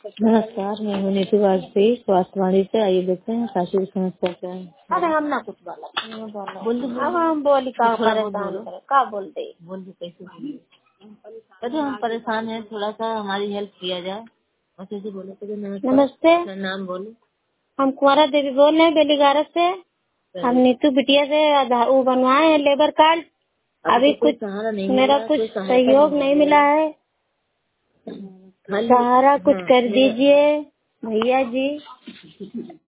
नमस्कार, मैं हूँ नीतू वाजपेयी स्वास्थ्यवाणी से। आइए देखते हैं काशी की समस्या क्या है। अरे हम ना कुछ बोल अब हम बोली का परेशान करे का बोल दे कैसे बोलिए। हम परेशान हैं, थोड़ा सा हमारी हेल्प किया जाए। और कैसे बोले तो नमस्ते, नाम बोले। हम कुंवरा देवी बोल रहे हैं बेलीगारत से। हम नीतू बिटिया से वो बनवाए हैं लेबर कार्ड। अभी कोई कुछ सहारा नहीं मेरा मिला, कुछ कोई सहयोग नहीं मिला है। सहारा कुछ कर दीजिए भैया जी।